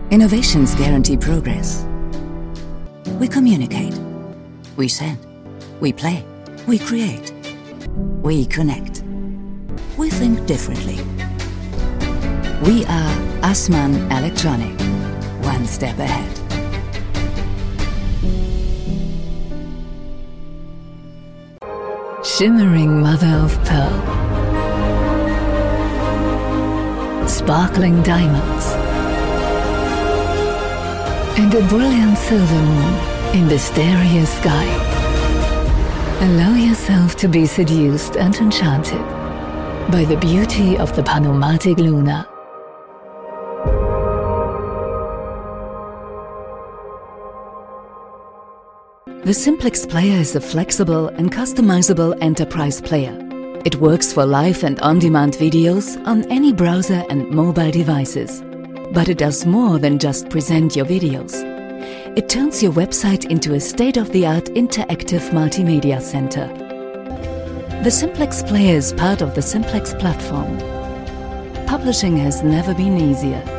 Innovations guarantee progress. We communicate. We send. We play. We create. We connect. We think differently. We are Assmann Electronic. One step ahead. Shimmering mother of pearl. Sparkling diamonds. And a brilliant silver moon in the starry sky. Allow yourself to be seduced and enchanted by the beauty of the Panomatic Luna. The Simplex Player is a flexible and customizable enterprise player. It works for live and on-demand videos on any browser and mobile devices. But it does more than just present your videos. It turns your website into a state-of-the-art interactive multimedia center. The Simplex Player is part of the Simplex platform. Publishing has never been easier.